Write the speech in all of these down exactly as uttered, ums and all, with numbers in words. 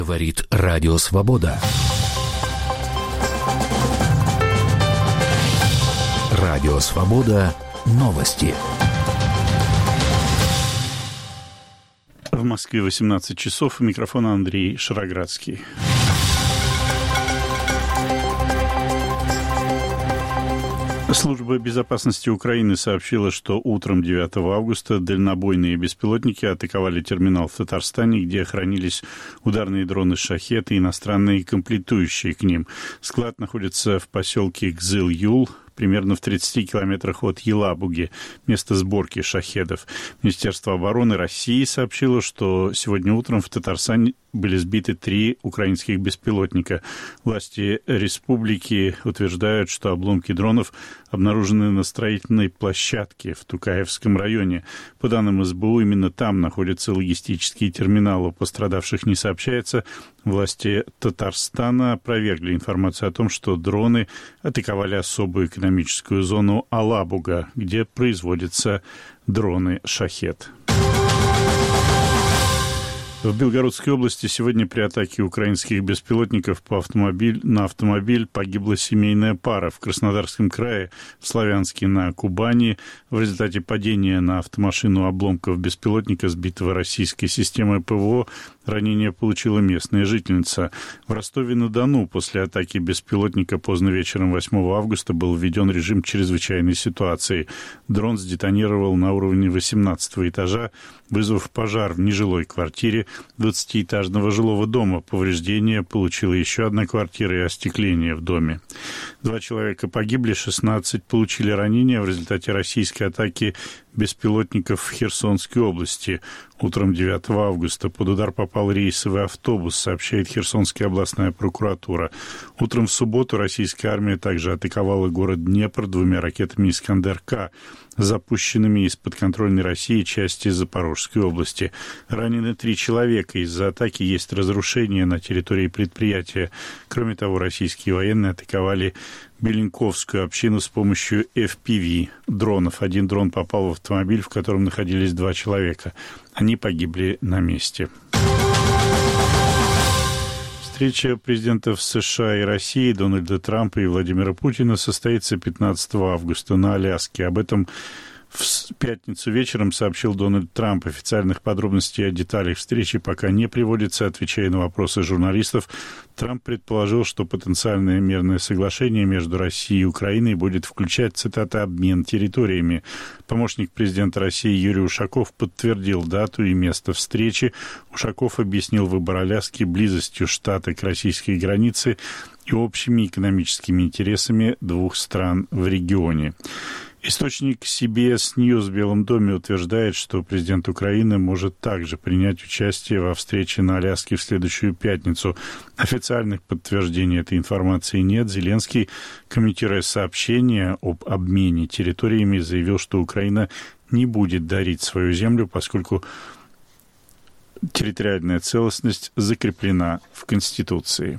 Говорит Радио Свобода. Радио Свобода. Новости. В Москве восемнадцать часов. У микрофона Андрей Шароградский. Служба безопасности Украины сообщила, что утром девятого августа дальнобойные беспилотники атаковали терминал в Татарстане, где хранились ударные дроны «Шахед» и иностранные комплектующие к ним. Склад находится в поселке Кызыл-Юл, примерно в тридцати километрах от Елабуги, место сборки «Шахедов». Министерство обороны России сообщило, что сегодня утром в Татарстане были сбиты три украинских беспилотника. Власти республики утверждают, что обломки дронов обнаружены на строительной площадке в Тукаевском районе. По данным эс бэ у, именно там находится логистический терминал. О пострадавших не сообщается. Власти Татарстана опровергли информацию о том, что дроны атаковали особую экономическую зону Алабуга, где производятся дроны «Шахед». В Белгородской области сегодня при атаке украинских беспилотников по автомобиль, на автомобиль погибла семейная пара. В Краснодарском крае, в Славянске на Кубани, в результате падения на автомашину обломков беспилотника, сбитого российской системой ПВО, ранение получила местная жительница. В Ростове-на-Дону после атаки беспилотника поздно вечером восьмого августа был введен режим чрезвычайной ситуации. Дрон сдетонировал на уровне восемнадцатого этажа, вызвав пожар в нежилой квартире двадцатиэтажного жилого дома. Повреждения получила еще одна квартира и остекление в доме. Два человека погибли, шестнадцать получили ранения в результате российской атаки беспилотников в Херсонской области. Утром девятого августа под удар попал рейсовый автобус, сообщает Херсонская областная прокуратура. Утром в субботу российская армия также атаковала город Днепр двумя ракетами «Искандер-К», запущенными из подконтрольной России части Запорожской области. Ранены три человека. Из-за атаки есть разрушения на территории предприятия. Кроме того, российские военные атаковали Беленковскую общину с помощью эф пи ви дронов. Один дрон попал в автомобиль, в котором находились два человека. Они погибли на месте. Встреча президентов США и России Дональда Трампа и Владимира Путина состоится пятнадцатого августа на Аляске. Об этом в пятницу вечером сообщил Дональд Трамп. Официальных подробностей о деталях встречи пока не приводится. Отвечая на вопросы журналистов, Трамп предположил, что потенциальное мирное соглашение между Россией и Украиной будет включать, цитата, «обмен территориями». Помощник президента России Юрий Ушаков подтвердил дату и место встречи. Ушаков объяснил выбор Аляски близостью штата к российской границе и общими экономическими интересами двух стран в регионе. Источник си би эс News в Белом доме утверждает, что президент Украины может также принять участие во встрече на Аляске в следующую пятницу. Официальных подтверждений этой информации нет. Зеленский, комментируя сообщение об обмене территориями, заявил, что Украина не будет дарить свою землю, поскольку территориальная целостность закреплена в Конституции.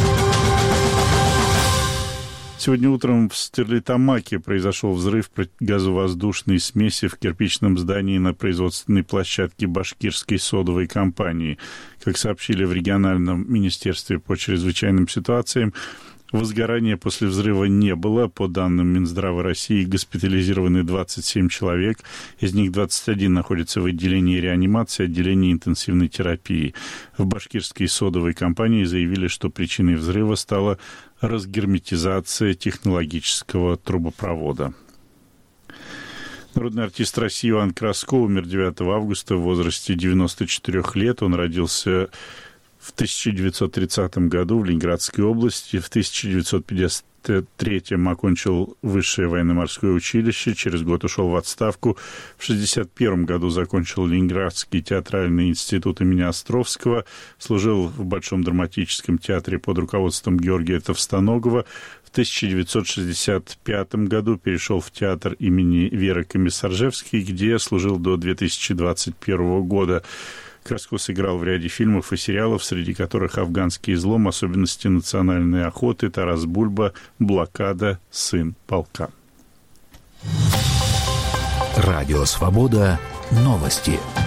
Сегодня утром в Стерлитамаке произошел взрыв газовоздушной смеси в кирпичном здании на производственной площадке башкирской содовой компании. Как сообщили в региональном министерстве по чрезвычайным ситуациям, возгорания после взрыва не было. По данным Минздрава России, госпитализированы двадцать семь человек. Из них двадцать один находится в отделении реанимации, отделении интенсивной терапии. В башкирской содовой компании заявили, что причиной взрыва стала разгерметизация технологического трубопровода. Народный артист России Иван Краско умер девятого августа в возрасте девяноста четырёх лет. Он родился в тысяча девятьсот тридцатом году в Ленинградской области. В тысяча девятьсот пятьдесят третьем окончил высшее военно-морское училище, через год ушел в отставку. В шестьдесят первом году закончил Ленинградский театральный институт имени Островского, служил в Большом драматическом театре под руководством Георгия Товстоногова. В тысяча девятьсот шестьдесят пятом году перешел в театр имени Веры Комиссаржевской, где служил до две тысячи двадцать первого года. Краско сыграл в ряде фильмов и сериалов, среди которых «Афганский излом», «Особенности национальной охоты», «Тарас Бульба», «Блокада», «Сын полка». Радио «Свобода». Новости.